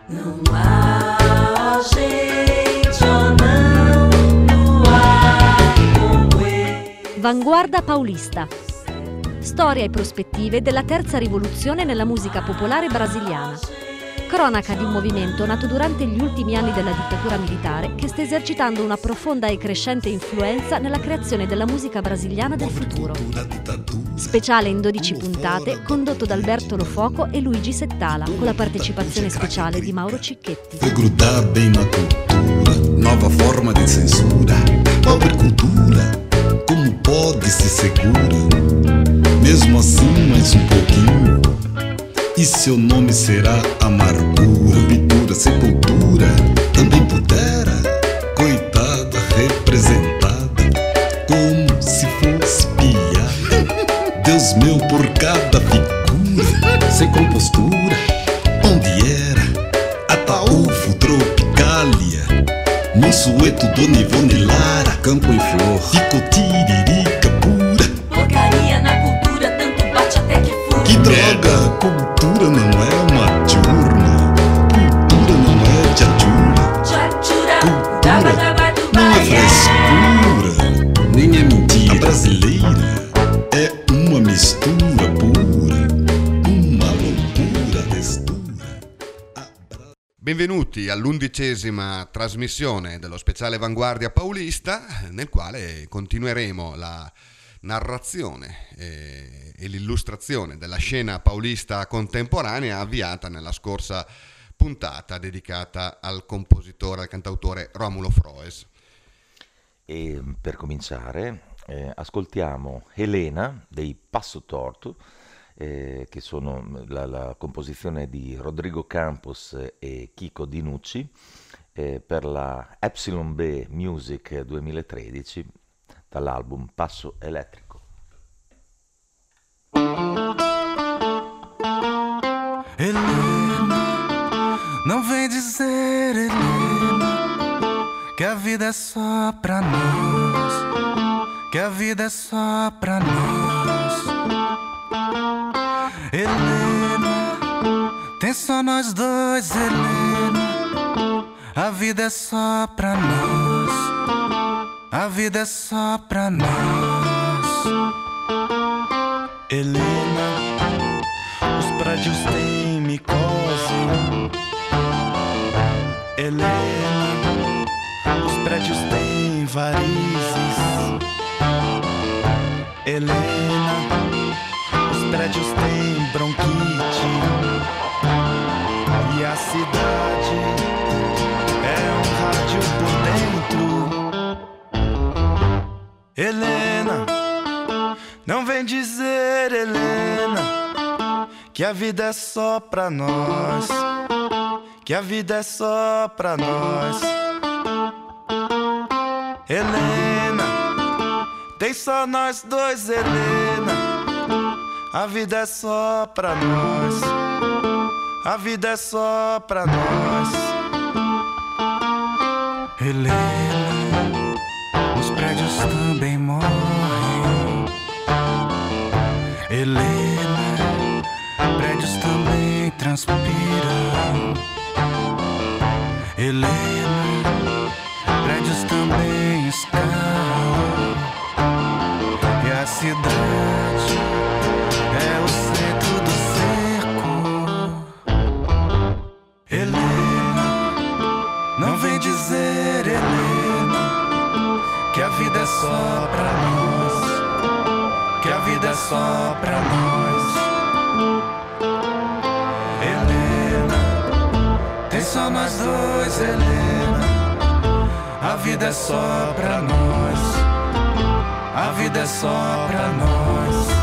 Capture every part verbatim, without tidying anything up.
No mar, gente, ou não, no ar com ele. Vanguardia Paulista. Storia e prospettive della terza rivoluzione nella musica popolare brasiliana. Cronaca di un movimento nato durante gli ultimi anni della dittatura militare che sta esercitando una profonda e crescente influenza nella creazione della musica brasiliana del futuro. Speciale in dodici puntate, condotto da Alberto Lofoco e Luigi Settala, con la partecipazione speciale di Mauro Cicchetti. Foi grudar bem na cultura, nova forma de censura, pobre cultura, como pode se segura, mesmo assim mais um pouquinho. E seu nome será amargura, ruptura, sepultura. Também pudera, coitada, representada como se fosse piada. Deus meu, por cada figura, sem compostura, onde era Ataúfo, Tropicália, Monsueto, Dona Ivone Lara, Campo em Flor, ficou tiririca pura. Porcaria na cultura, tanto bate até que fura. Que droga! Cultura não é uma diurna, cultura não é diadurna, Tchachura, daba, daba, do não é Bahia. frescura, nem é mentira. A brasileira é uma mistura pura, uma loucura textura. Bra- Benvenuti all'undicesima trasmissione dello speciale Vanguardia Paulista, nel quale continueremo la narrazione e, e l'illustrazione della scena paulista contemporanea avviata nella scorsa puntata dedicata al compositore, al cantautore Rómulo Froes. E per cominciare eh, ascoltiamo Helena dei Passo Torto, eh, che sono la, la composizione di Rodrigo Campos e Chico Dinucci eh, per la Epsilon B Music duemilatredici dall'album Passo Elettrico. Helena, não vem dizer, Helena, que a vida é só pra nós, que a vida é só pra nós. Helena, tem só nós dois, Helena, a vida é só pra nós, a vida é só pra nós. Helena, os prédios têm micose. Helena, os prédios têm varizes. Helena, os prédios têm bronquite. E a cidade é um rádio por dentro. Helena, não vem dizer, Helena, que a vida é só pra nós, que a vida é só pra nós. Helena, tem só nós dois, Helena, a vida é só pra nós, a vida é só pra nós. Helena, os prédios também morrem. Helena, prédios também transpiram. Helena, prédios também escalam. E a cidade é o centro do cerco. Helena, não vem dizer, Helena, que a vida é só pra nós, que a vida é só pra nós. Helena, tem só nós dois, Helena, a vida é só pra nós, a vida é só pra nós.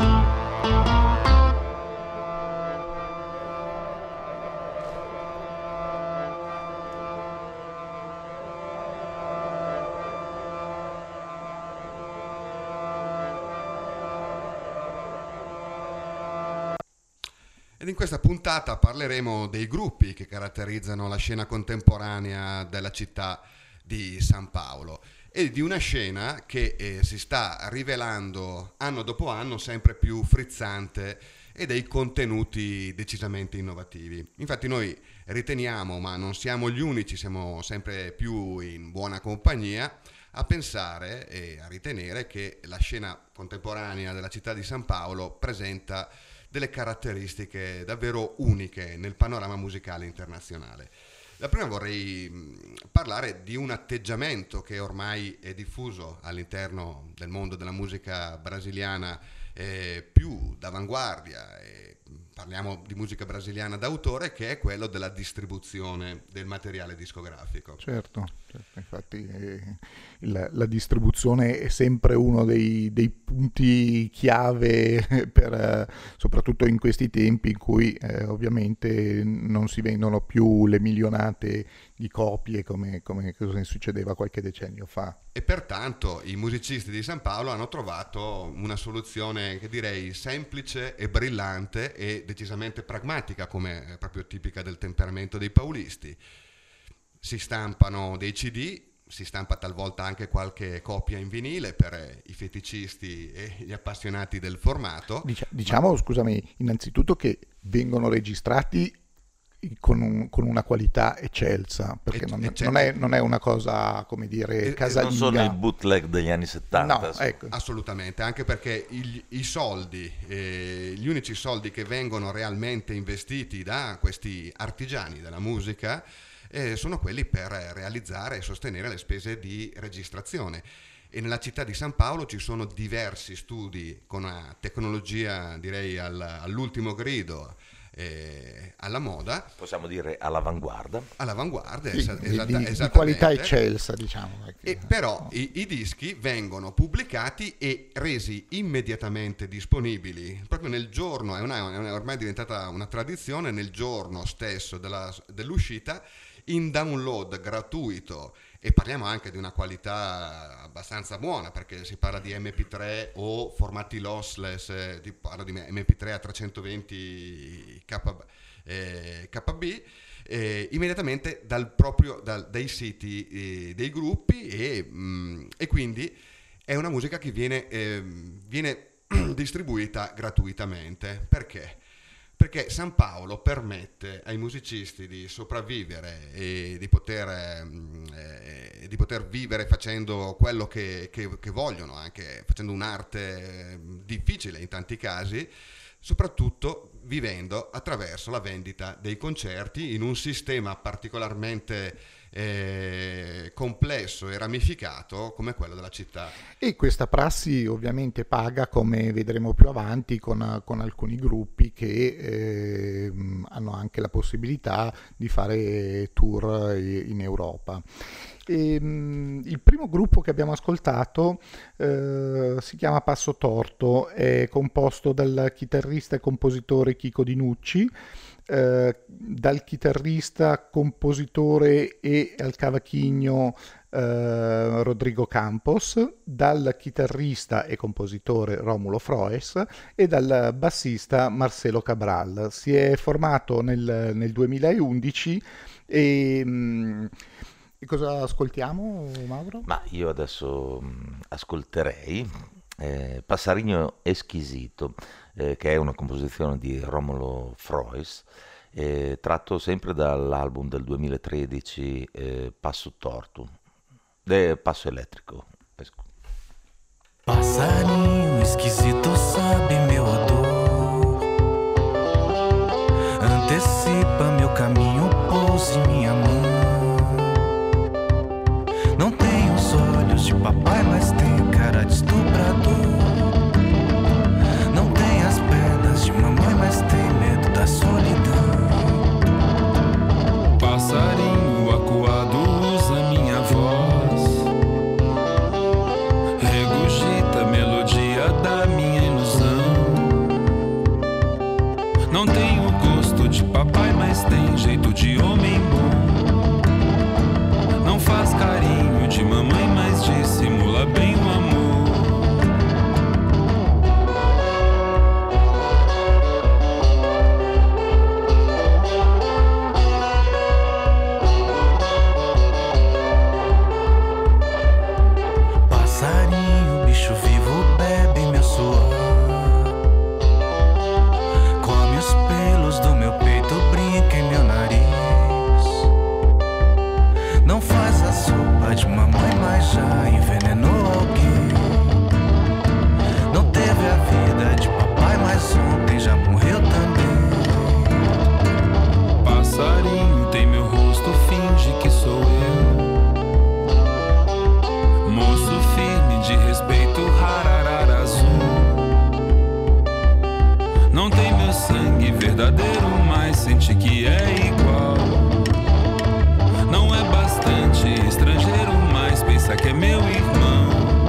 Ed in questa puntata parleremo dei gruppi che caratterizzano la scena contemporanea della città di San Paolo e di una scena che eh, si sta rivelando anno dopo anno sempre più frizzante e dei contenuti decisamente innovativi. Infatti noi riteniamo, ma non siamo gli unici, siamo sempre più in buona compagnia, a pensare e a ritenere che la scena contemporanea della città di San Paolo presenta delle caratteristiche davvero uniche nel panorama musicale internazionale. La prima vorrei parlare di un atteggiamento che ormai è diffuso all'interno del mondo della musica brasiliana, eh, più d'avanguardia, eh, parliamo di musica brasiliana d'autore, che è quello della distribuzione del materiale discografico. Certo, certo. Infatti eh, la, la distribuzione è sempre uno dei, dei punti chiave, per, eh, soprattutto in questi tempi in cui eh, ovviamente non si vendono più le milionate di copie come, come cosa succedeva qualche decennio fa. E pertanto i musicisti di San Paolo hanno trovato una soluzione che direi semplice e brillante e decisamente pragmatica, come è proprio tipica del temperamento dei paulisti. Si stampano dei C D, si stampa talvolta anche qualche copia in vinile per i feticisti e gli appassionati del formato. Dic- diciamo, Ma... scusami, innanzitutto che vengono registrati con, un, con una qualità eccelsa, perché non, Ecce- non, è, non è una cosa, come dire, casalinga. Non sono i bootleg degli anni settanta. No, ecco. Assolutamente, anche perché il, i soldi, eh, gli unici soldi che vengono realmente investiti da questi artigiani della musica eh, sono quelli per realizzare e sostenere le spese di registrazione. E nella città di San Paolo ci sono diversi studi con una tecnologia, direi, al, all'ultimo grido, eh, alla moda, possiamo dire all'avanguardia, all'avanguardia, sì, esa- di, esatta, di, esattamente. di qualità eccelsa, diciamo. E però i, i dischi vengono pubblicati e resi immediatamente disponibili proprio nel giorno, è, una, è una, ormai diventata una tradizione, nel giorno stesso della, dell'uscita, in download gratuito. E parliamo anche di una qualità abbastanza buona, perché si parla di M P tre o formati lossless, eh, tipo, parlo di M P tre a trecentoventi K, eh, K B, eh, immediatamente dal proprio, dal, dai siti eh, dei gruppi, e, mh, e quindi è una musica che viene, eh, viene distribuita gratuitamente. Perché? Perché San Paolo permette ai musicisti di sopravvivere e di poter, eh, di poter vivere facendo quello che, che, che vogliono, anche facendo un'arte difficile in tanti casi, soprattutto vivendo attraverso la vendita dei concerti in un sistema particolarmente eh, complesso e ramificato come quello della città. E questa prassi ovviamente paga, come vedremo più avanti, con, con alcuni gruppi che eh, hanno anche la possibilità di fare tour in Europa. E, mh, il primo gruppo che abbiamo ascoltato eh, si chiama Passo Torto, è composto dal chitarrista e compositore Chico Dinucci, eh, dal chitarrista, compositore e al cavachigno eh, Rodrigo Campos, dal chitarrista e compositore Romulo Froes e dal bassista Marcelo Cabral. Si è formato nel, nel duemilaundici e... Mh, E cosa ascoltiamo, Mauro? Ma io adesso mh, ascolterei eh, Passarinho Esquisito, eh, che è una composizione di Romulo Froes, eh, tratto sempre dall'album del duemilatredici eh, Passo Torto, de Passo Elétrico. Passarinho esquisito sabe meu odor, antecipa meu caminho, pousa em minha mão. Não tem os olhos de papai, mas tem cara de estuprador. Não tem as pernas de mamãe, mas tem medo da solidão. Passarinho acuado usa minha voz, regurgita a melodia da minha ilusão. Não tem o gosto de papai, mas tem jeito de homem bom. Não faz carinho de mamãe, mas dissimula bem o amor. Passarinho, bicho vivo, bebe meu suor, é igual. Não é bastante estrangeiro, mas pensa que é meu irmão.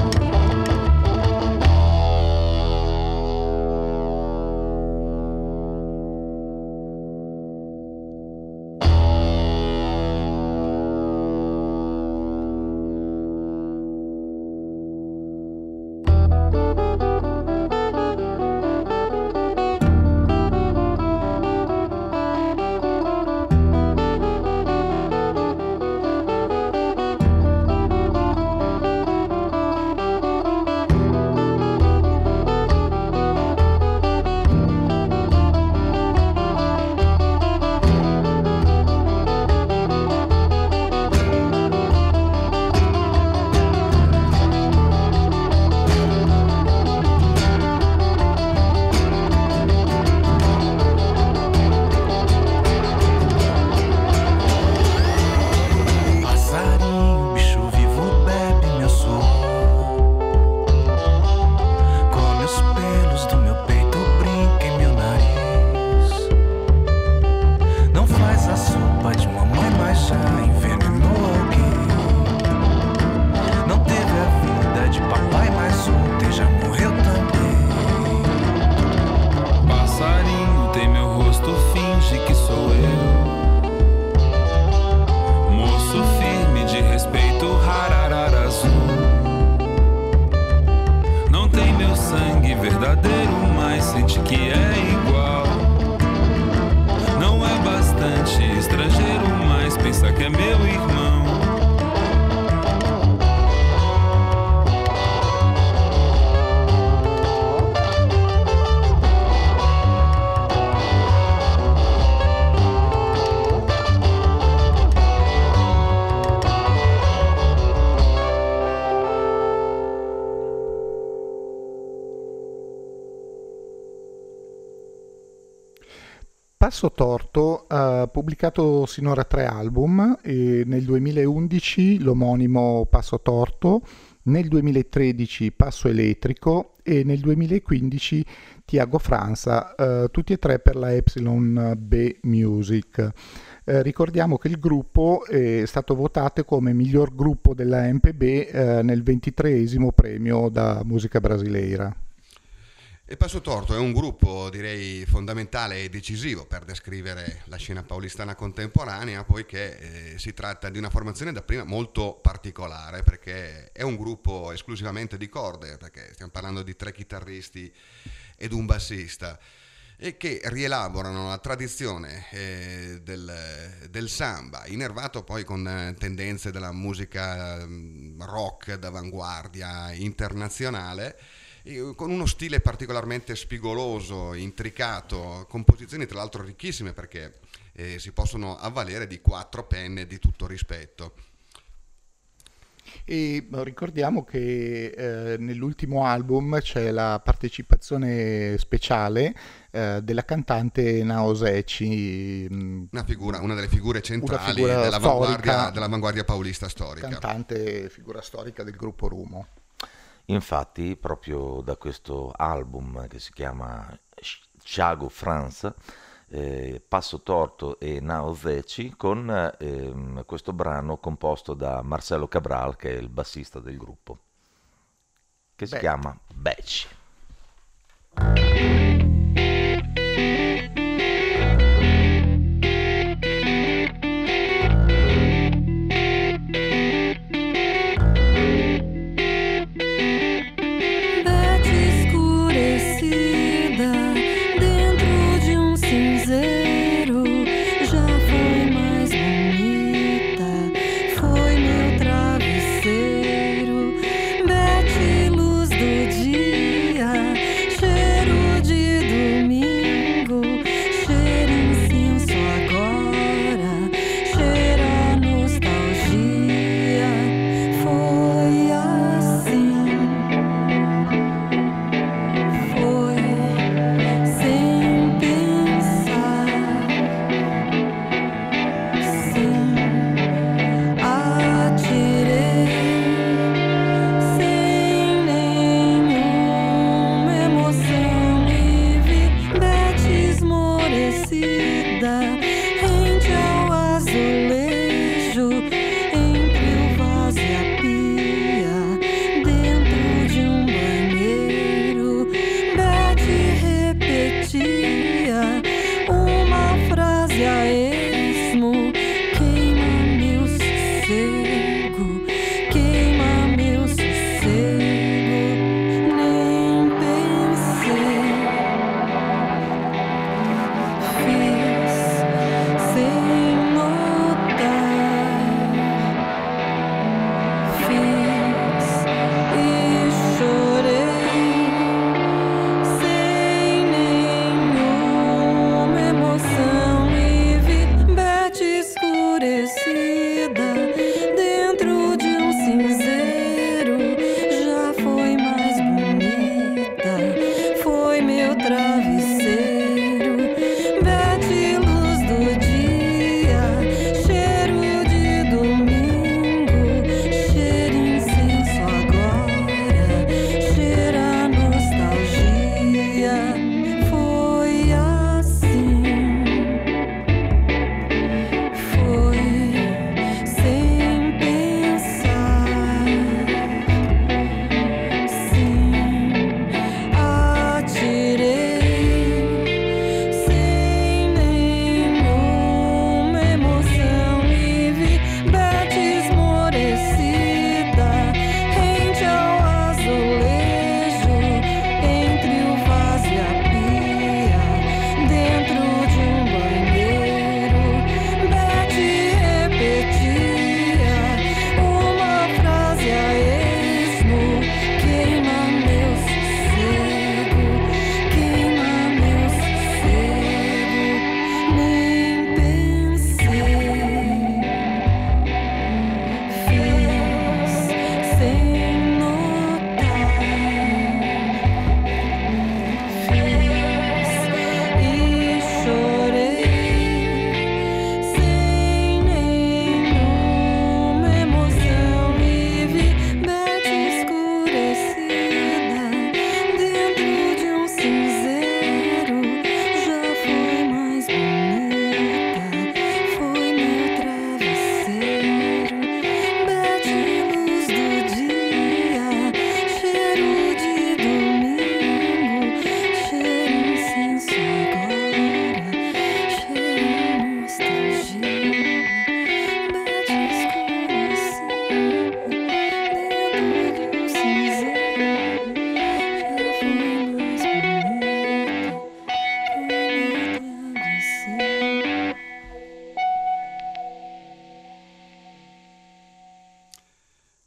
Passo Torto ha pubblicato sinora tre album, e nel duemilaundici l'omonimo Passo Torto, nel duemilatredici Passo Elettrico e nel duemilaquindici Tiago Franza, eh, tutti e tre per la Epsilon B Music. Eh, ricordiamo che il gruppo è stato votato come miglior gruppo della M P B eh, nel ventitreesimo premio da musica brasileira. E Passo Torto è un gruppo, direi, fondamentale e decisivo per descrivere la scena paulistana contemporanea, poiché eh, si tratta di una formazione dapprima molto particolare, perché è un gruppo esclusivamente di corde, perché stiamo parlando di tre chitarristi ed un bassista, e che rielaborano la tradizione eh, del, del samba, innervato poi con eh, tendenze della musica mh, rock d'avanguardia internazionale, con uno stile particolarmente spigoloso, intricato, composizioni tra l'altro ricchissime, perché eh, si possono avvalere di quattro penne di tutto rispetto. E ricordiamo che eh, nell'ultimo album c'è la partecipazione speciale eh, della cantante Naoseci, una, figura, una delle figure centrali figura dell'avanguardia, dell'avanguardia paulista storica. Cantante, figura storica del gruppo Rumo. Infatti, proprio da questo album che si chiama Tiago Franza, eh, Passo Torto e Naoseci, con eh, questo brano composto da Marcelo Cabral, che è il bassista del gruppo, che si Beh. chiama Becci. Cheiro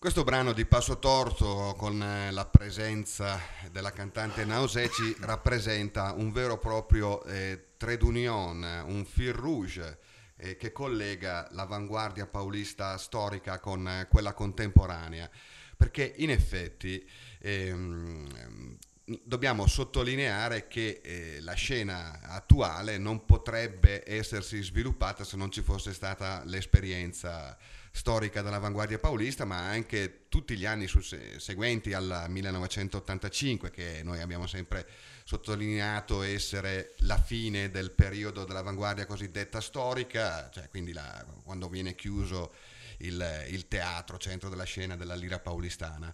Questo brano di Passo Torto, con la presenza della cantante Nausée, ci rappresenta un vero e proprio eh, trait d'union, un fil rouge eh, che collega l'avanguardia paulista storica con eh, quella contemporanea, perché in effetti ehm, dobbiamo sottolineare che eh, la scena attuale non potrebbe essersi sviluppata se non ci fosse stata l'esperienza storica dell'avanguardia paulista, ma anche tutti gli anni seguenti al millenovecentottantacinque, che noi abbiamo sempre sottolineato essere la fine del periodo dell'avanguardia cosiddetta storica, cioè quindi la, quando viene chiuso il, il teatro, centro della scena della lira paulistana.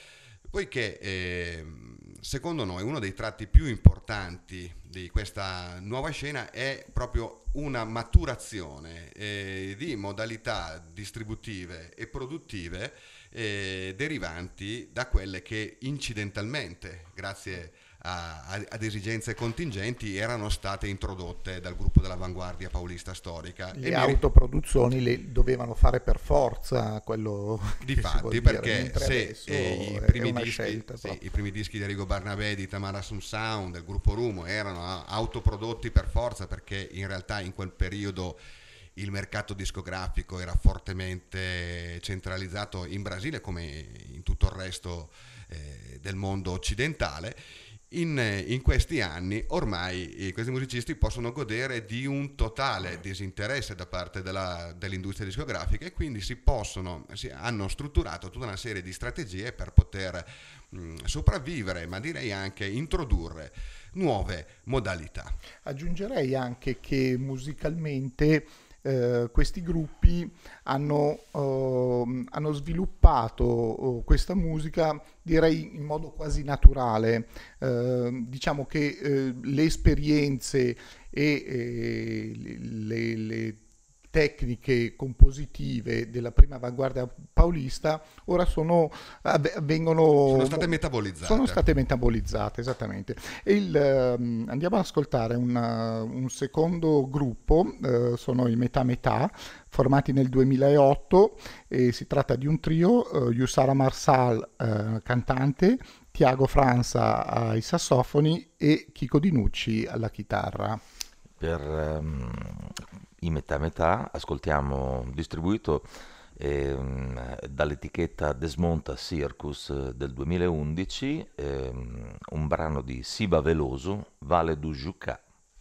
Poiché eh, secondo noi uno dei tratti più importanti di questa nuova scena è proprio una maturazione eh, di modalità distributive e produttive eh, derivanti da quelle che incidentalmente, grazie a, a, ad esigenze contingenti, erano state introdotte dal gruppo dell'avanguardia paulista storica. Le e autoproduzioni le dovevano fare per forza quello difatti, perché se eh, i, primi dischi, scelta, sì, i primi dischi di Arrigo Barnabé, di Tamara Sum Sound, del gruppo Rumo, erano autoprodotti per forza, perché in realtà in quel periodo il mercato discografico era fortemente centralizzato in Brasile come in tutto il resto eh, del mondo occidentale. In, in questi anni ormai eh, questi musicisti possono godere di un totale disinteresse da parte della, dell'industria discografica, e quindi si possono, si hanno strutturato tutta una serie di strategie per poter mh, sopravvivere, ma direi anche introdurre nuove modalità. Aggiungerei anche che musicalmente Uh, questi gruppi hanno, uh, hanno sviluppato uh, questa musica, direi in modo quasi naturale. Uh, diciamo che uh, le esperienze e eh, le, le tecniche compositive della prima avanguardia paulista ora sono vengono sono state metabolizzate sono state metabolizzate esattamente. E il, um, andiamo ad ascoltare una, un secondo gruppo, uh, sono i Metà Metà, formati nel duemilaotto, e si tratta di un trio, uh, Yusara Marsal uh, cantante, Tiago Franza ai sassofoni e Chico Dinucci alla chitarra. Per um, i Metà Metà ascoltiamo, distribuito ehm, dall'etichetta Desmonta Circus del duemilaundici, ehm, un brano di Siba Veloso, Vale do Jucá.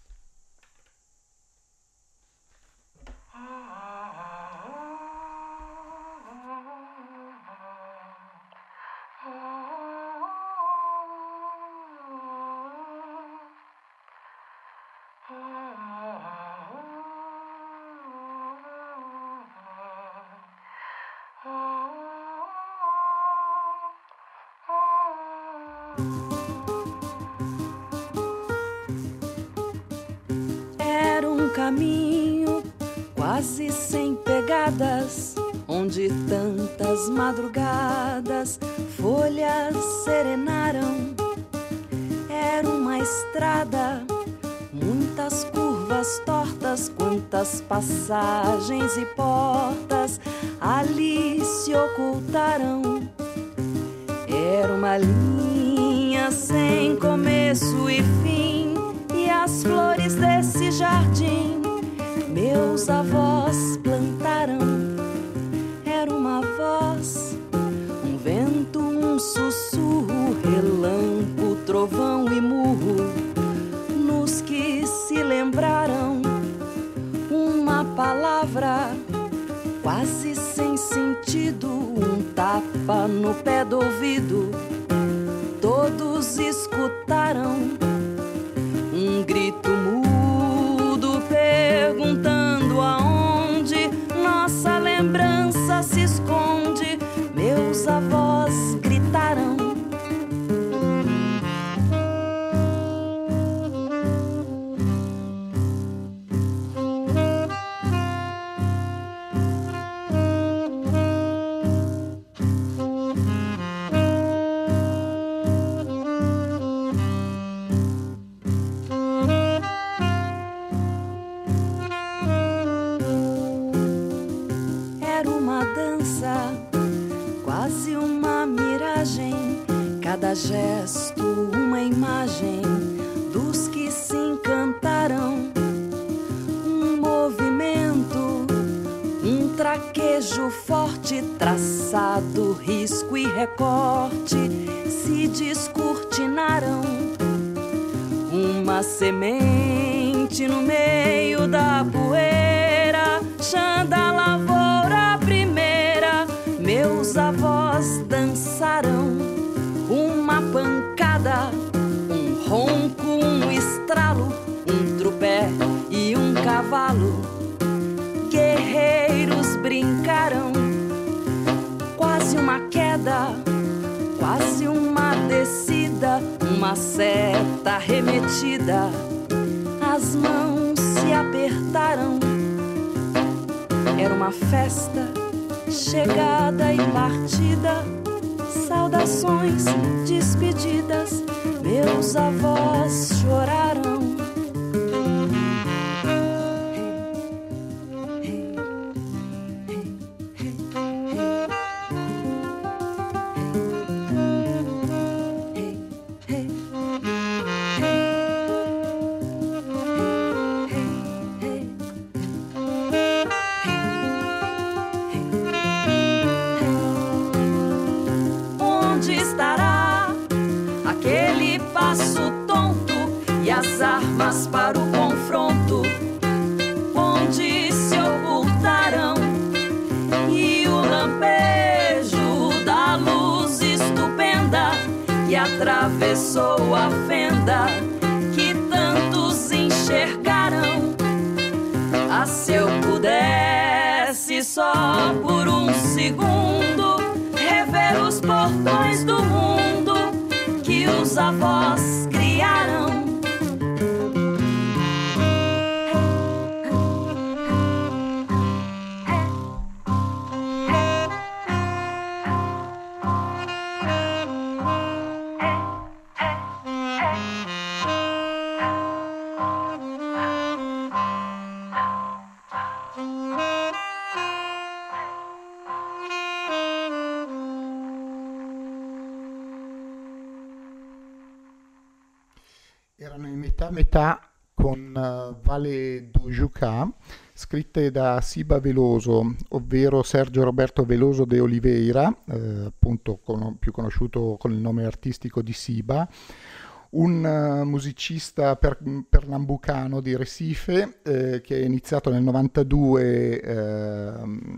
Era um caminho quase sem pegadas, onde tantas madrugadas folhas serenaram. Era uma estrada, muitas curvas tortas, quantas passagens e portas ali se ocultaram. Era uma linha sem começo e fim, e as flores desse jardim meus avós plantaram. Era uma voz, um vento, um sussurro, relampo, trovão e murro, nos que se lembraram. Uma palavra quase sem sentido, um tapa no pé do ouvido. Todos escutaram um grito mudo perguntando aonde nossa lembrança se esconde. Meus avós gritaram. gesto, uma imagem dos que se encantaram. Um movimento, um traquejo forte, traçado, risco e recorte se descortinaram. Uma semente no meio da poeira, chanda a lavoura primeira, meus avós dançaram. Uma pancada, um ronco, um estralo, um tropé e um cavalo. Guerreiros brincaram, quase uma queda, quase uma descida, uma seta remetida. As mãos se apertaram, era uma festa, chegada e partida. Saudações, despedidas, meus avós choraram. Armas para o confronto, onde se ocultaram, e o lampejo da luz estupenda que atravessou a fenda que tantos enxergaram. Ah, se eu pudesse só por um segundo rever os portões do mundo que os avós criaram. Erano in metà metà con uh, Vale du Jucá, scritte da Siba Veloso, ovvero Sergio Roberto Veloso de Oliveira, eh, appunto con, più conosciuto con il nome artistico di Siba, un uh, musicista per, pernambucano di Recife eh, che è iniziato nel novantadue eh,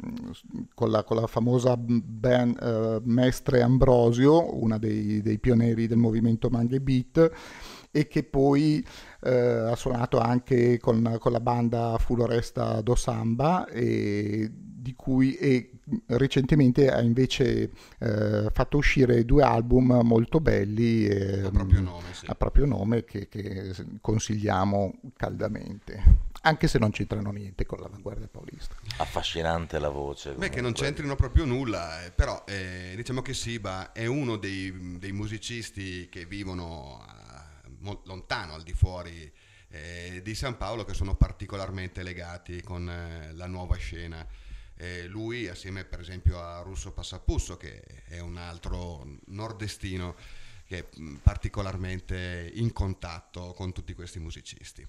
con, la, con la famosa band eh, Mestre Ambrosio, una dei, dei pioneri del movimento Mangue Beat, e che poi eh, ha suonato anche con, con la banda Floresta do Samba, e di cui e recentemente ha invece eh, fatto uscire due album molto belli eh, a proprio nome, sì. a proprio nome che, che consigliamo caldamente, anche se non c'entrano niente con l'Avanguardia Paulista. Affascinante la voce. Beh, che non c'entrino proprio nulla, eh, però eh, diciamo che Siba è uno dei, dei musicisti che vivono eh, mo- lontano, al di fuori eh, di San Paolo, che sono particolarmente legati con eh, la nuova scena. Eh, lui assieme per esempio a Russo Passapusso, che è un altro nordestino che è particolarmente in contatto con tutti questi musicisti.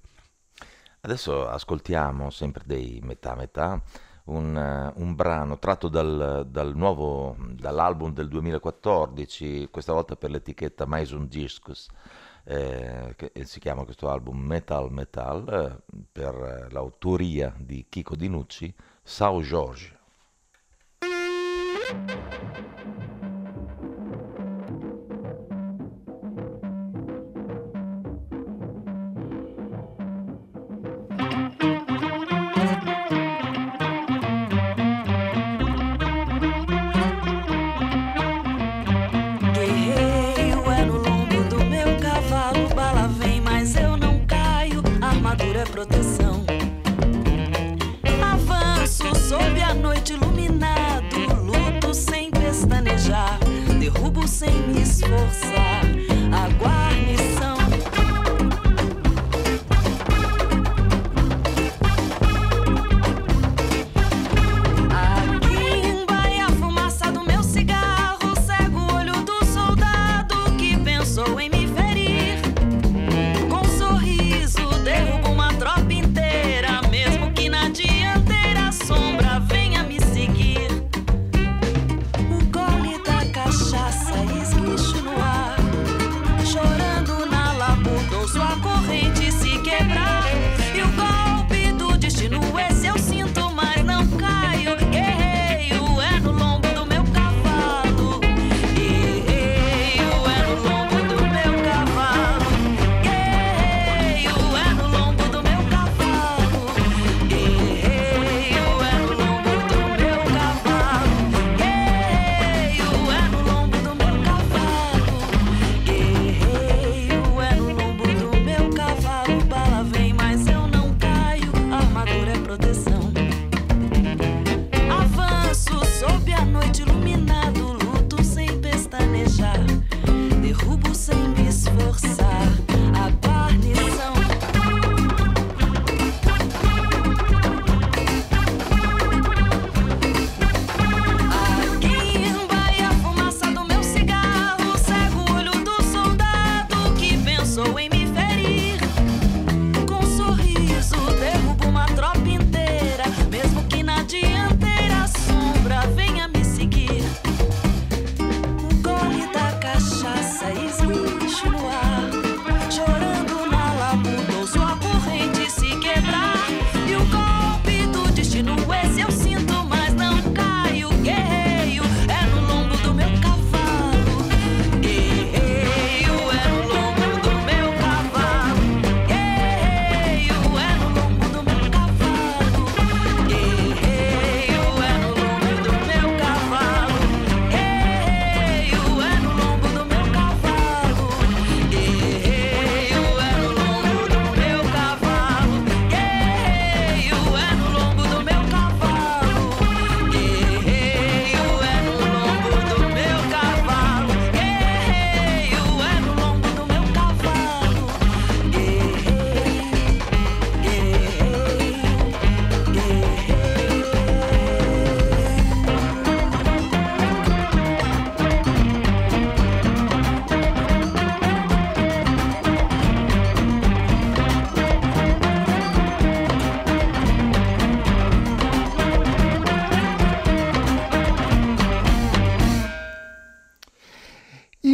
Adesso ascoltiamo sempre dei metà metà un, uh, un brano tratto dal, dal nuovo dall'album del duemilaquattordici, questa volta per l'etichetta Maison Discos, eh, che si chiama questo album Metal Metal, eh, per l'autoria di Chico Dinucci, São Jorge. Guerreiro é no lombo do meu cavalo, bala vem, mas eu não caio, armadura é proteção. Avanço sob a noite iluminado, luto sem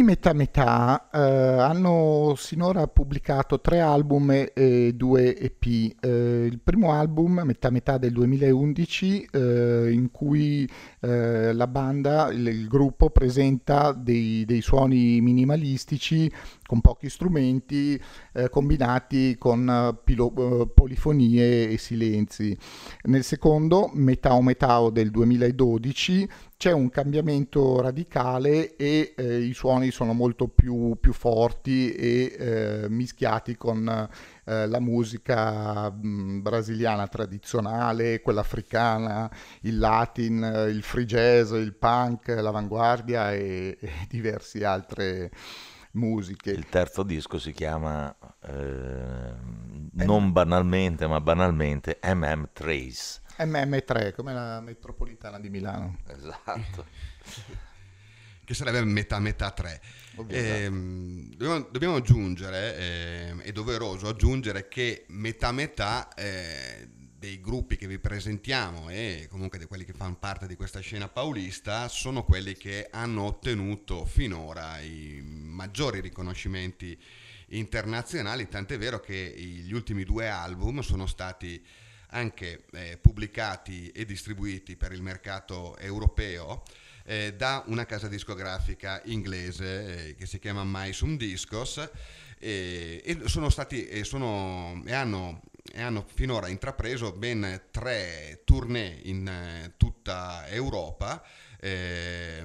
Metà Metà eh, hanno sinora pubblicato tre album e, e due E P. Eh, il primo album, Metà Metà del duemilaundici, eh, in cui eh, la banda, il, il gruppo presenta dei, dei suoni minimalistici con pochi strumenti eh, combinati con uh, pilo- uh, polifonie e silenzi. Nel secondo, Metao Metao del duemiladodici, c'è un cambiamento radicale e eh, i suoni sono molto più, più forti e eh, mischiati con eh, la musica mh, brasiliana tradizionale, quella africana, il latin, eh, il free jazz, il punk, l'avanguardia e, e diverse altre musiche. Il terzo disco si chiama, eh, non banalmente, ma banalmente, M M Trace. M M tre, come la metropolitana di Milano. Esatto. Che sarebbe metà metà tre. Eh, dobbiamo, dobbiamo aggiungere, eh, è doveroso aggiungere che metà metà eh, dei gruppi che vi presentiamo e comunque di quelli che fanno parte di questa scena paulista sono quelli che hanno ottenuto finora i maggiori riconoscimenti internazionali, tant'è vero che gli ultimi due album sono stati anche eh, pubblicati e distribuiti per il mercato europeo eh, da una casa discografica inglese eh, che si chiama Maisum Discos eh, e sono stati e, sono, e, hanno, e hanno finora intrapreso ben tre tournée in eh, tutta Europa, eh,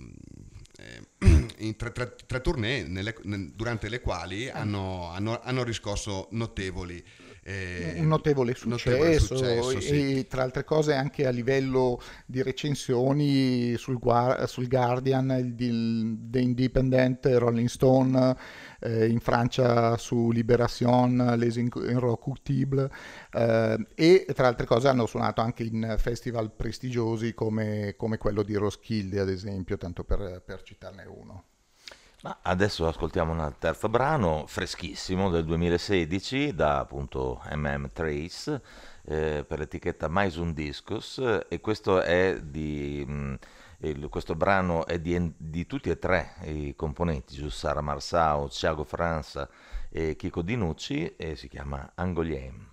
in tre, tre, tre tournée nelle, durante le quali hanno, hanno, hanno riscosso notevoli Eh, un notevole successo, notevole successo e sì. Tra altre cose anche a livello di recensioni sul, sul Guardian, il, il The Independent, Rolling Stone, eh, in Francia su Libération, Les Inrecuptibles, eh, e tra altre cose hanno suonato anche in festival prestigiosi come, come quello di Roskilde, ad esempio, tanto per, per citarne uno. Ma adesso ascoltiamo un terzo brano freschissimo del duemilasedici da appunto M M Trace eh, per l'etichetta Maisum Discos, e questo è di mh, il, questo brano è di, di tutti e tre i componenti, Giussara Marsao, Thiago Franza e Chico Dinucci, e si chiama Angoliem.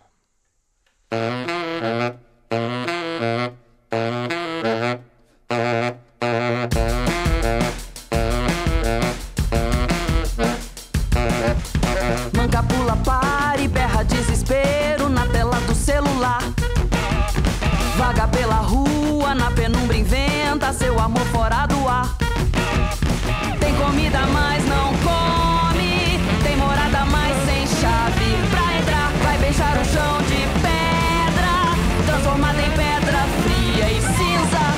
Manca, pula, para e berra desespero na tela do celular. Vaga pela rua, na penumbra inventa seu amor fora do ar. Tem comida, mas não come. Tem morada, mas sem chave pra entrar. Vai beijar o chão de pedra, transformada em pedra fria e cinza.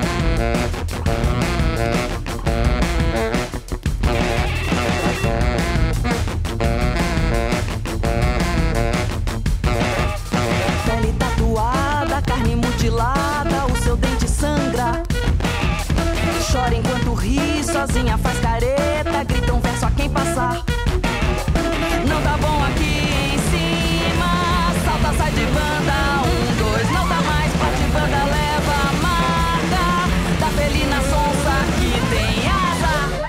Pele tatuada, carne mutilada, o seu dente sangra. Chora enquanto ri, sozinha faz careta, grita um verso a quem passar. Não tá bom aqui em cima, salta, sai de banda, um, dois, não tá mais, parte banda, leva a marca da felina sonsa que tem asa.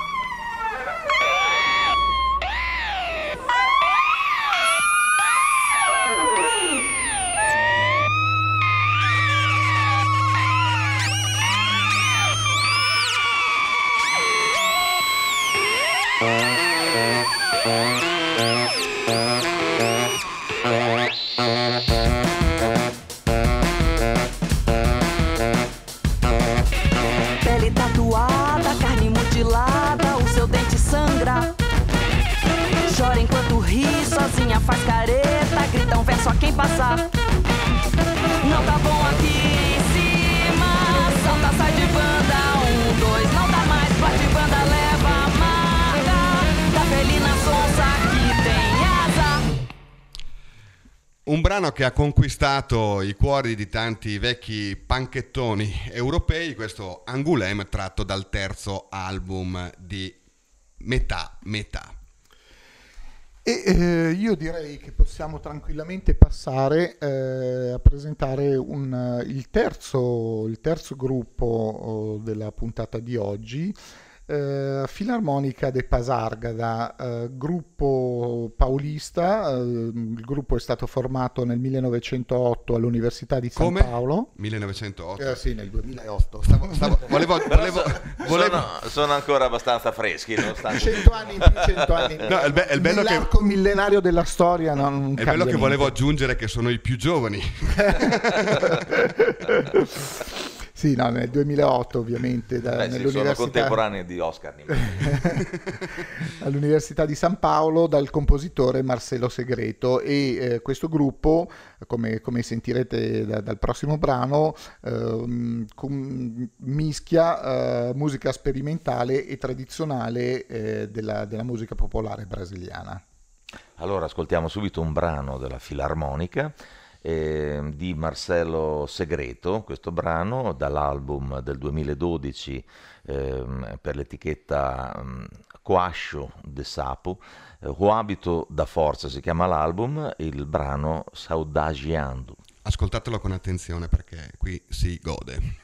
Pele tatuada, carne mutilada, o seu dente sangra. Chora enquanto ri, sozinha faz careta, grita um verso a quem passar. Não tá bom aqui em cima, salta, sai de banda, um, dois, não dá mais, parte banda, leva a marca da felina sonsa que tem asa. Un brano che ha conquistato i cuori di tanti vecchi panchettoni europei, questo Angoulême, tratto dal terzo album di Metà Metà. E eh, io direi che possiamo tranquillamente passare eh, a presentare un, il, terzo, il terzo gruppo oh, della puntata di oggi, Uh, Filarmonica de Pasargada, uh, gruppo paulista. Uh, il gruppo è stato formato nel millenovecentootto all'Università di San Come? Paolo. millenovecentootto? Eh, sì, nel duemilaotto. Stavo, stavo, volevo, volevo, volevo... Sono, sono ancora abbastanza freschi, nonostante... cento anni in più, cento anni in No, è il be- è il bello Nell'arco che... millenario della storia non È cambia bello che niente. volevo aggiungere che sono i più giovani. Sì, no, nel duemilaotto ovviamente da, Beh, sì, sono nell'università... contemporanei di Oscar. all'Università di San Paolo dal compositore Marcello Segreto, e eh, questo gruppo, come, come sentirete da, dal prossimo brano, eh, com- mischia eh, musica sperimentale e tradizionale eh, della, della musica popolare brasiliana. Allora ascoltiamo subito un brano della Filarmonica eh, di Marcello Segreto, questo brano dall'album del duemiladodici eh, per l'etichetta um, Coacho de Sapo, eh, O Abito da Forza si chiama l'album, il brano Saudagiando. Ascoltatelo con attenzione perché qui si gode.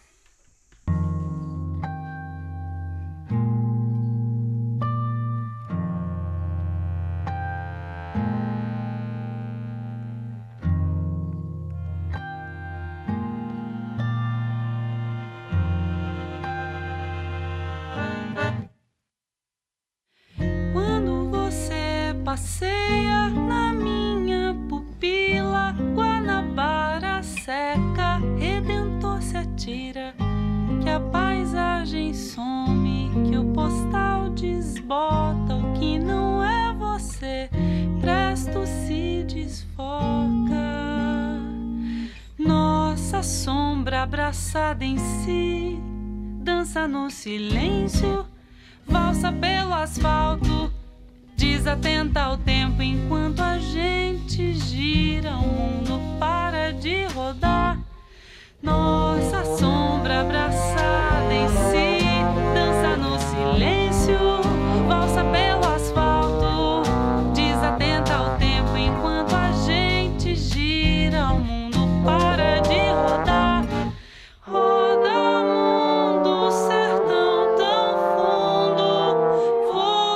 Passeia na minha pupila, Guanabara seca, Redentor se atira, que a paisagem some, que o postal desbota, o que não é você, presto se desfoca. Nossa sombra abraçada em si, dança no silêncio, valsa pelo asfalto, desatenta ao tempo enquanto a gente gira, o mundo para de rodar. Nossa sombra abraçada em si, dança no silêncio, valsa pelo asfalto, desatenta ao tempo enquanto a gente gira, o mundo para de rodar. Roda mundo, sertão tão fundo, vou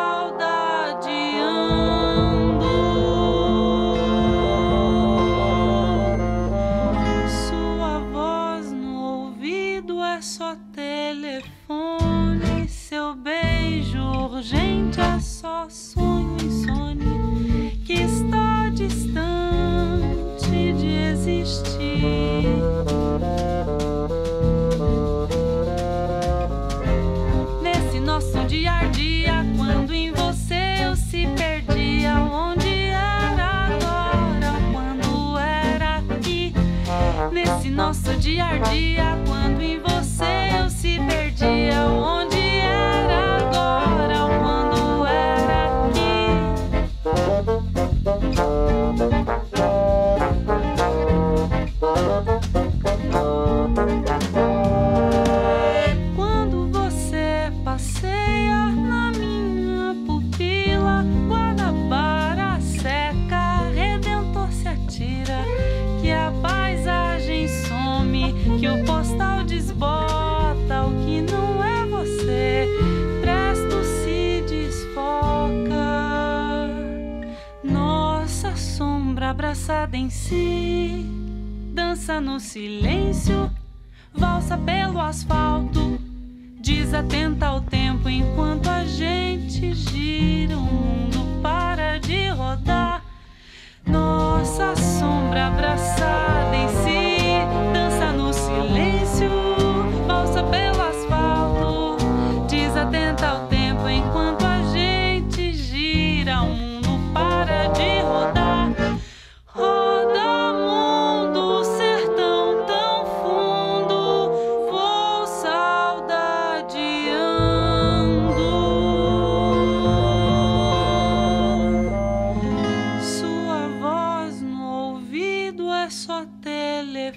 saudadeando. Sua voz no ouvido é só telefone, seu beijo urgente é só sonho insone que está distante de existir. Nesse nosso dia a dia, quando em você eu se perdia, onde era agora, quando era aqui. Nesse nosso dia a dia, quando em você eu se perdia, onde era agora, quando era aqui. Quando você passeia na minha pupila, Guanabara seca, Redentor se atira, que a paisagem some, que o postal desbota, o que não é você, presto se desfoca. Nossa sombra abraçada em si, dança no silêncio, valsa pelo asfalto, desatenta ao tempo enquanto a gente gira, o mundo para de rodar. Nossa sombra abraçada em si, dança no silêncio, valsa pelo asfalto, desatenta ao tempo enquanto a gente gira, o mundo para de rodar. Roda mundo, sertão tão fundo, vou saudadeando. Sua voz no ouvido é só telefone.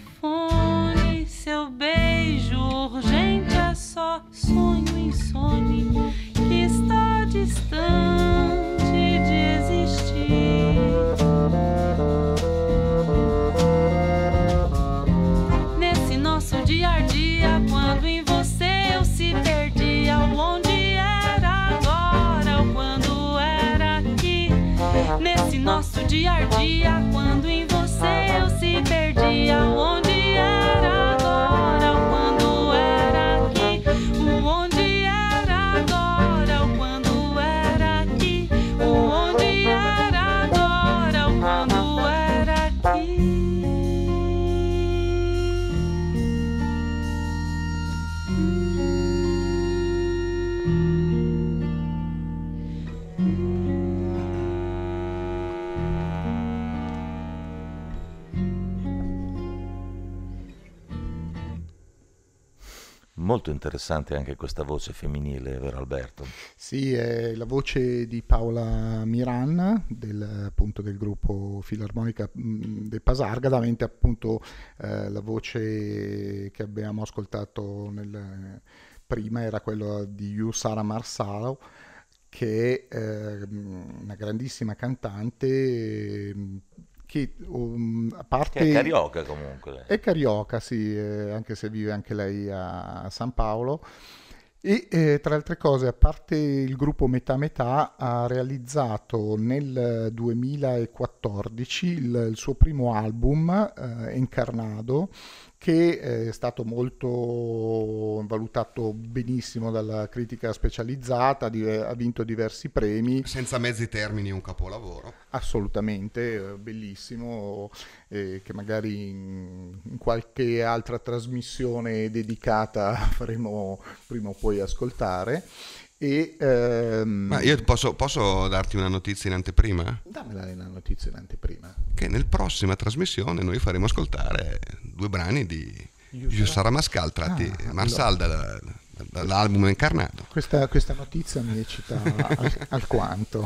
onde ardia, quando em você eu se perdia, onde era agora, quando era aqui, o onde era agora, quando era aqui, o onde era agora, quando era aqui. Molto interessante anche questa voce femminile, vero Alberto? Sì, è la voce di Paola Miran, del, appunto del gruppo Filarmonica mh, del Pasargada, mentre appunto eh, la voce che abbiamo ascoltato nel, prima era quella di Yusara Marsalo, che è eh, una grandissima cantante eh, che um, a parte che è carioca comunque lei. È carioca, sì, eh, anche se vive anche lei a San Paolo. E eh, tra altre cose, a parte il gruppo Metà Metà, ha realizzato nel duemilaquattordici il, il suo primo album, eh, Encarnado, che è stato molto valutato benissimo dalla critica specializzata, di, ha vinto diversi premi. Senza mezzi termini un capolavoro. Assolutamente, bellissimo, eh, che magari in, in qualche altra trasmissione dedicata faremo prima o poi ascoltare. E, ehm, Ma io posso, posso darti una notizia in anteprima? Dammela una notizia in anteprima. Che nel prossima trasmissione noi faremo ascoltare due brani di Yusara Mascal tratti ah, Marsal allora. da, dall'album Encarnato. Questa, questa notizia mi eccita al, alquanto.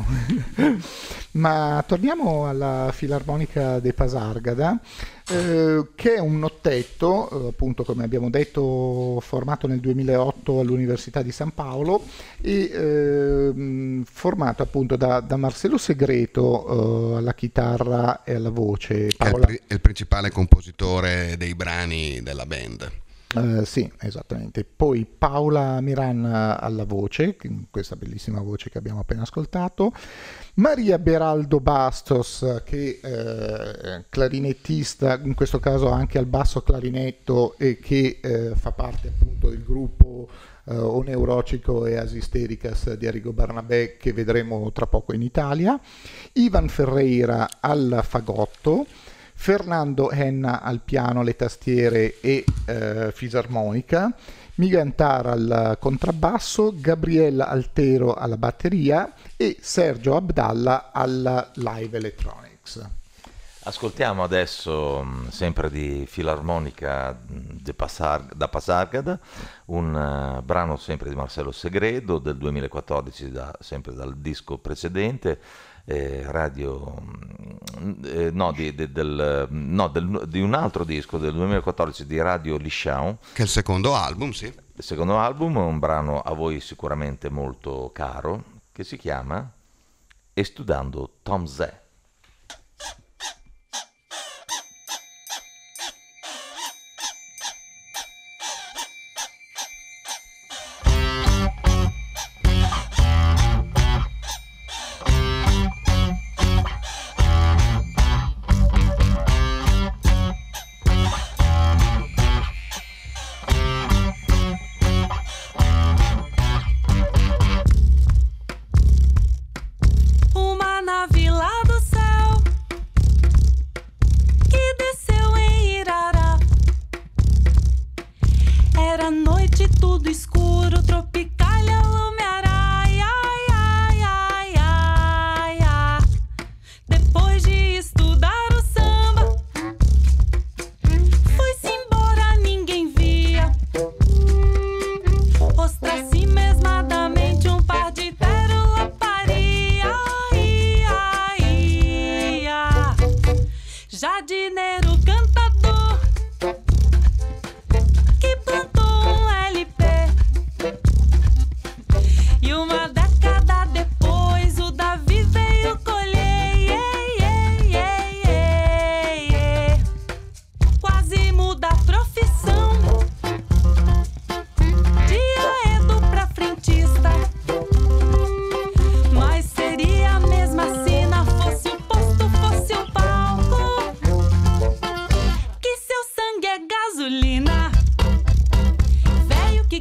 Ma torniamo alla Filarmonica de Pasargada, eh, che è un nottetto, eh, appunto come abbiamo detto, formato nel duemilaotto all'Università di San Paolo e eh, formato appunto da, da Marcello Segreto eh, alla chitarra e alla voce. Paola... È, il, è il principale compositore dei brani della band. Uh, sì, esattamente. Poi Paola Miran alla voce, questa bellissima voce che abbiamo appena ascoltato, Maria Beraldo Bastos, che è clarinettista, in questo caso anche al basso clarinetto, e che eh, fa parte appunto del gruppo uh, O Neurocico e Asistericas di Arrigo Barnabé, che vedremo tra poco in Italia, Ivan Ferreira al fagotto, Fernando Henna al piano, le tastiere e eh, fisarmonica, Migantara al contrabbasso, Gabriele Altero alla batteria e Sergio Abdalla alla live electronics. Ascoltiamo adesso, sempre di Filarmonica de Pasar- da Pasargada, un uh, brano sempre di Marcello Segredo del duemilaquattordici, da, sempre dal disco precedente. Eh, radio eh, no, di, di, del, no del, di un altro disco del duemilaquattordici di Radio Lisciao, che è il secondo album, sì. Il secondo album, un brano a voi sicuramente molto caro, che si chiama Estudando Tom Zé.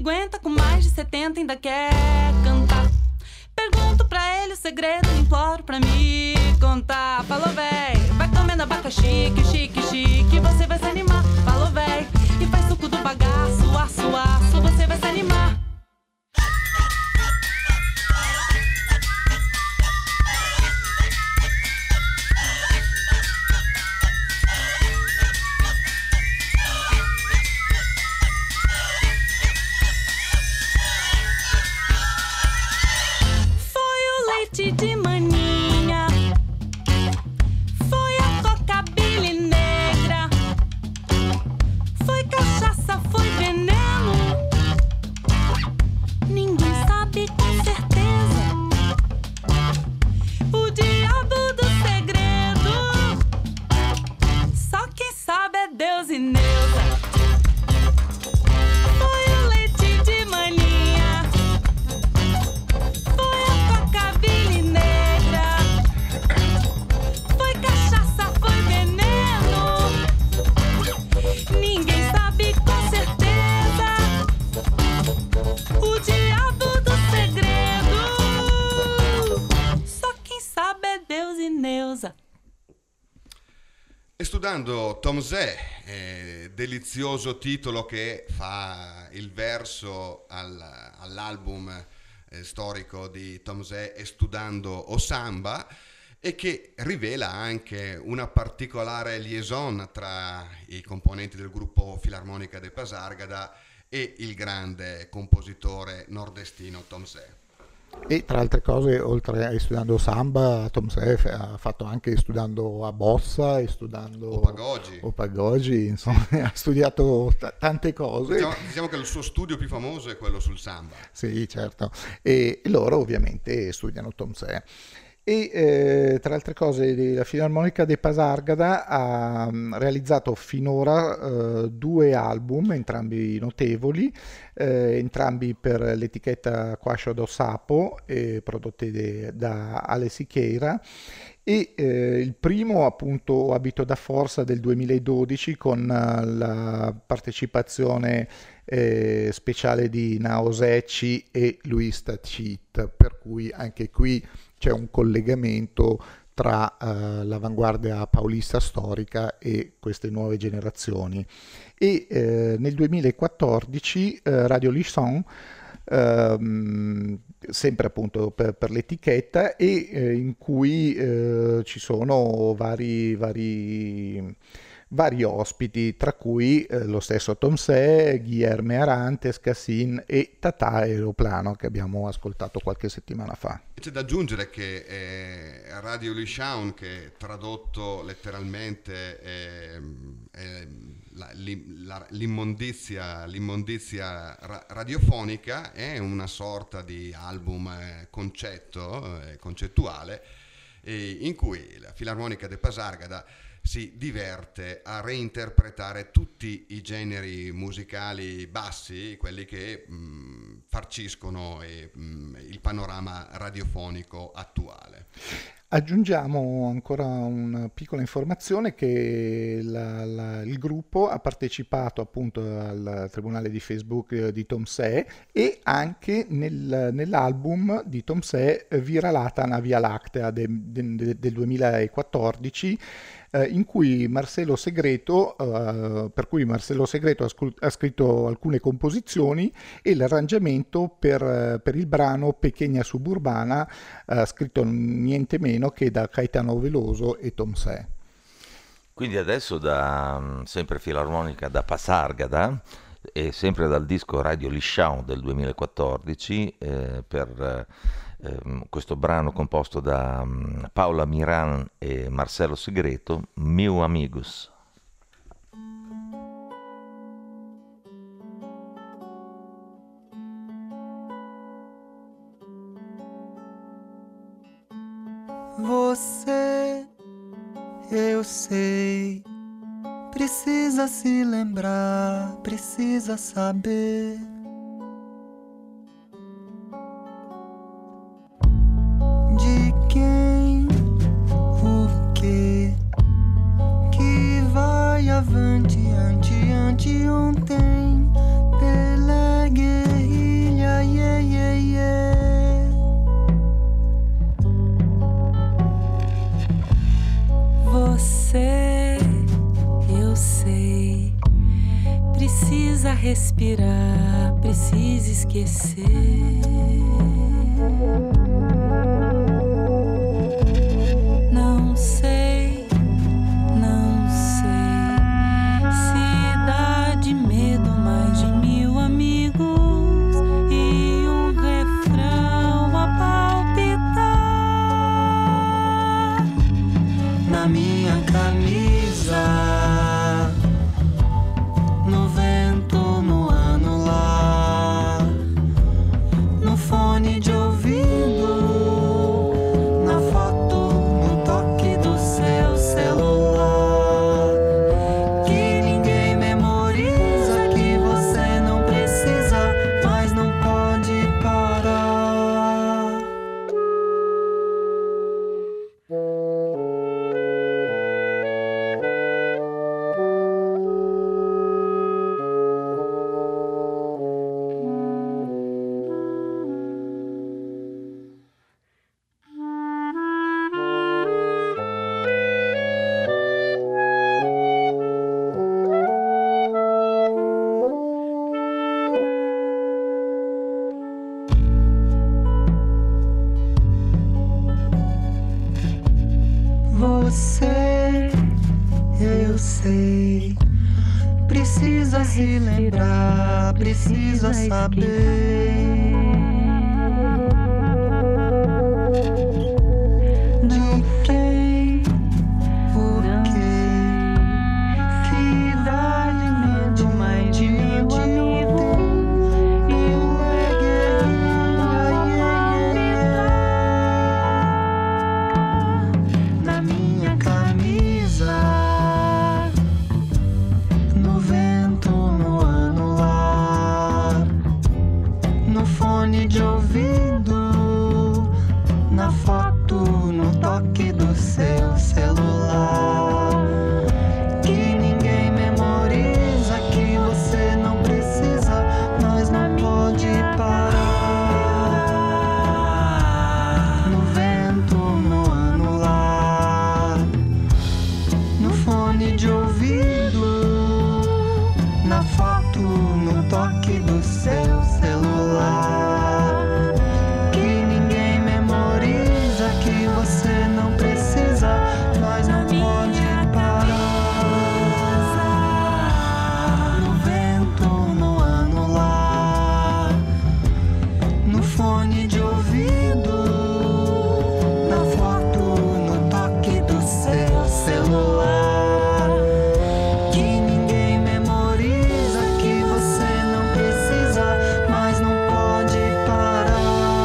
aguenta, com mais de setenta ainda quer cantar. Pergunto pra ele o segredo, imploro pra me contar. Falou, véi, vai comendo abacaxi, que chique, chique, você vai se animar. Falou, véi, e faz suco do bagaço, aço, aço, você vai se animar. De maninha, foi a cocabilly negra, foi cachaça, foi veneno. Ninguém sabe com certeza o diabo do segredo. Só quem sabe é Deus e Neuza. Foi o leite de maninha, foi a cocabilly negra, foi cachaça, foi veneno. Ninguém sabe com certeza o diabo do segredo. Só quem sabe é Deus e Neuza. E studiando Tom Zé, eh, delizioso titolo che fa il verso al, all'album eh, storico di Tom Zé, E Studando o Samba, e che rivela anche una particolare liaison tra i componenti del gruppo Filarmonica de Pasargada e il grande compositore nordestino Tom Zé. E tra altre cose, oltre a studiando samba, Tom Zé ha fatto anche studiando a Bossa e studiando Opagogi. Opagogi, insomma, ha studiato t- tante cose. Diciamo, diciamo che il suo studio più famoso è quello sul samba. Sì, certo. E loro ovviamente studiano Tom Zé. E eh, tra altre cose la Filarmonica de Pasargada ha mh, realizzato finora eh, due album, entrambi notevoli, eh, entrambi per l'etichetta Quascio do Sapo, eh, prodotti de, da Ale Siqueira, e eh, il primo appunto Abito da Forza del duemiladodici con uh, la partecipazione eh, speciale di Nao Secci e Luis Tacit, per cui anche qui c'è un collegamento tra uh, l'avanguardia paulista storica e queste nuove generazioni. E eh, nel duemilaquattordici eh, Radio Lisson, Uh, sempre appunto per, per l'etichetta, e eh, in cui eh, ci sono vari, vari, vari ospiti, tra cui eh, lo stesso Tom Zé, Guilherme Arantes, Cassin e Tata Aeroplano, che abbiamo ascoltato qualche settimana fa. C'è da aggiungere che eh, Radio Lishaun, che tradotto letteralmente è, è la, la, l'immondizia, l'immondizia ra- radiofonica, è una sorta di album eh, concetto, eh, concettuale, eh, in cui la Filarmonica de Pasargada si diverte a reinterpretare tutti i generi musicali bassi, quelli che mh, farciscono e, mh, il panorama radiofonico attuale. Aggiungiamo ancora una piccola informazione che la, la, il gruppo ha partecipato appunto al tribunale di Facebook di Tom Zé e anche nel, nell'album di Tom Zé Viralata una Via Lactea de, de, de, del duemilaquattordici, eh, in cui Marcelo Segreto, eh, per cui Marcelo Segreto ha, scr- ha scritto alcune composizioni, e l'arrangiamento per, per il brano Pequeña Suburbana, eh, scritto niente meno che da Caetano Veloso e Tom Zé. Quindi adesso da sempre Filarmonica da Pasargada e sempre dal disco Radio Lishaun del duemilaquattordici, eh, per eh, questo brano composto da um, Paula Miran e Marcelo Segreto, Mil Amigos. Você, eu sei, precisa se lembrar, precisa saber. De quem, o que, que vai avante, ante, ante ontem, pela guerra. respirar, precisa esquecer. Não sei, não sei se dá de medo mais de mil amigos e um refrão a palpitar na minha camisa. Você, eu sei, precisa se lembrar, precisa saber de quem, por quê, que dá de medo mais de mil amigos e um na minha camisa, no vento, no anular, no fone de ouvido, na foto, no toque do seu celular, que ninguém memoriza, que você não precisa, mas não pode parar. No vento, no anular, no fone de ouvido, na foto, no toque do seu celular, que ninguém memoriza, que você não precisa, mas não pode parar. No vento, no anular, no fone de ouvido, na foto, no toque do seu celular, que ninguém memoriza, que você não precisa, mas não pode parar.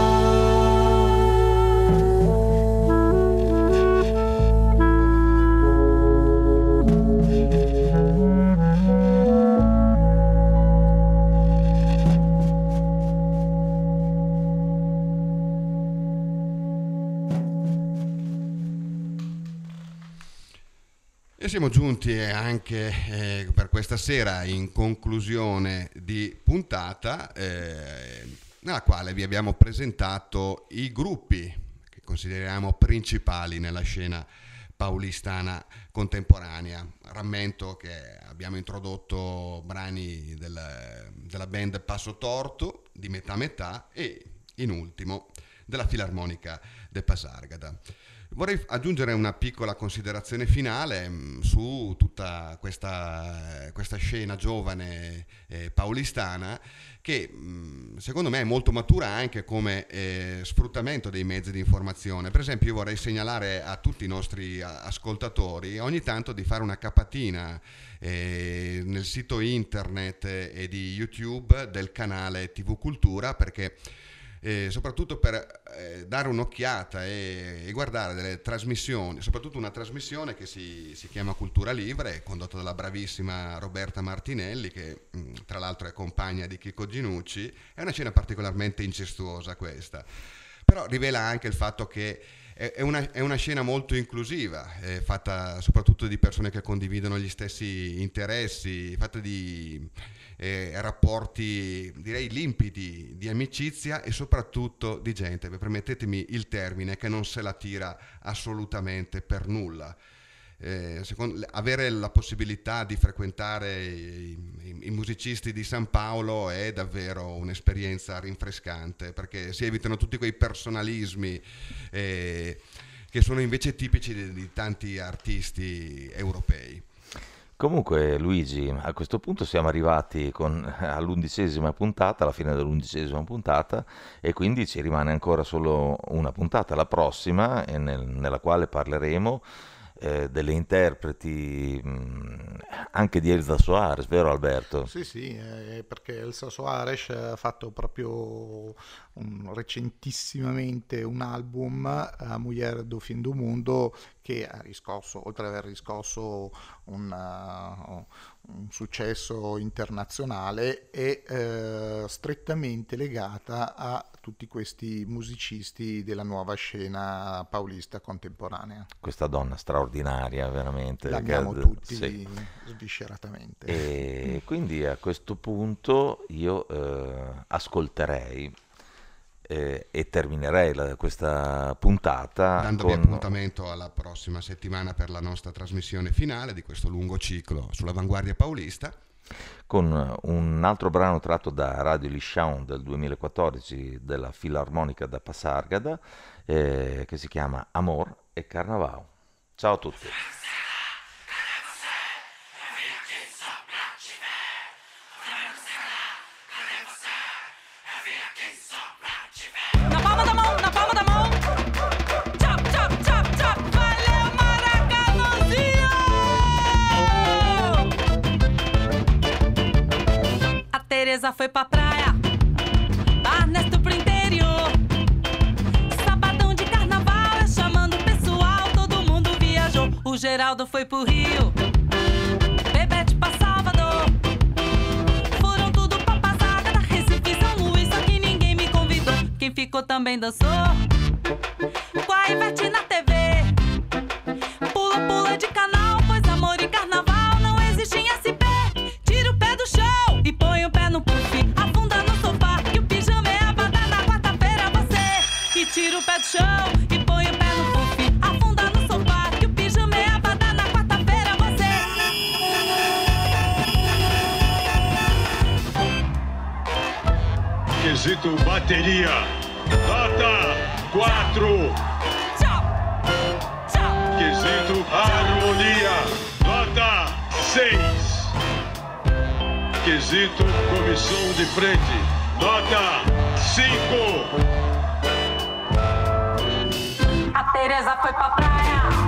E siamo giunti anche eh, per questa sera in conclusione di puntata eh, nella quale vi abbiamo presentato i gruppi che consideriamo principali nella scena paulistana contemporanea. Rammento che abbiamo introdotto brani del, della band Passo Torto, di Metà Metà e in ultimo della Filarmonica de Pasargada. Vorrei aggiungere una piccola considerazione finale mh, su tutta questa, questa scena giovane eh, paulistana che mh, secondo me è molto matura anche come eh, sfruttamento dei mezzi di informazione. Per esempio io vorrei segnalare a tutti i nostri ascoltatori ogni tanto di fare una capatina eh, nel sito internet e di YouTube del canale T V Cultura, perché Eh, soprattutto per eh, dare un'occhiata e, e guardare delle trasmissioni, soprattutto una trasmissione che si, si chiama Cultura Livre, condotta dalla bravissima Roberta Martinelli, che mh, tra l'altro è compagna di Chico Ginucci. È una scena particolarmente incestuosa questa, però rivela anche il fatto che è, è, una, è una scena molto inclusiva, è fatta soprattutto di persone che condividono gli stessi interessi, fatta di Eh, rapporti direi limpidi di amicizia e soprattutto di gente, permettetemi il termine, che non se la tira assolutamente per nulla. eh, secondo, avere la possibilità di frequentare i, i, i musicisti di San Paolo è davvero un'esperienza rinfrescante, perché si evitano tutti quei personalismi eh, che sono invece tipici di, di tanti artisti europei. Comunque Luigi, a questo punto siamo arrivati con, all'undicesima puntata, alla fine dell'undicesima puntata, e quindi ci rimane ancora solo una puntata, la prossima, e nel, nella quale parleremo eh, delle interpreti mh, anche di Elsa Soares, vero Alberto? Sì, sì, eh, perché Elsa Soares ha fatto proprio un, recentissimamente un album, A Mulher do Fim do Mundo, che ha riscosso, oltre ad aver riscosso un, uh, un successo internazionale, è uh, strettamente legata a tutti questi musicisti della nuova scena paulista contemporanea. Questa donna straordinaria, veramente. La amiamo che, tutti sì. svisceratamente. E quindi a questo punto io uh, ascolterei Eh, e terminerei la, questa puntata dandovi con... appuntamento alla prossima settimana per la nostra trasmissione finale di questo lungo ciclo sull'avanguardia paulista, con un altro brano tratto da Radio Liscion del duemilaquattordici della Filarmonica da Passargada, eh, che si chiama Amor e Carnaval. Ciao a tutti. Tereza foi pra praia, Ernesto pro interior. Sabadão de carnaval, chamando o pessoal, todo mundo viajou. O Geraldo foi pro Rio, Bebete pra Salvador. Foram tudo pra Passaga, da Recife, São Luís, só que ninguém me convidou. Quem ficou também dançou, com a Ivete na T V. Pula, pula de canal, pois amor e carnaval não existe em S P. Tira o pé do chão e põe o pé no puff, afunda no sofá, que o pijama é a banda na quarta-feira. Você que tira o pé do chão e põe o pé no puff, afunda no sofá, que o pijama é a banda na quarta-feira. Você quesito bateria, nota quatro. tchau, tchau. Quesito harmonia, nota seis. Quesito comissão de frente, nota cinco. A Tereza foi pra praia,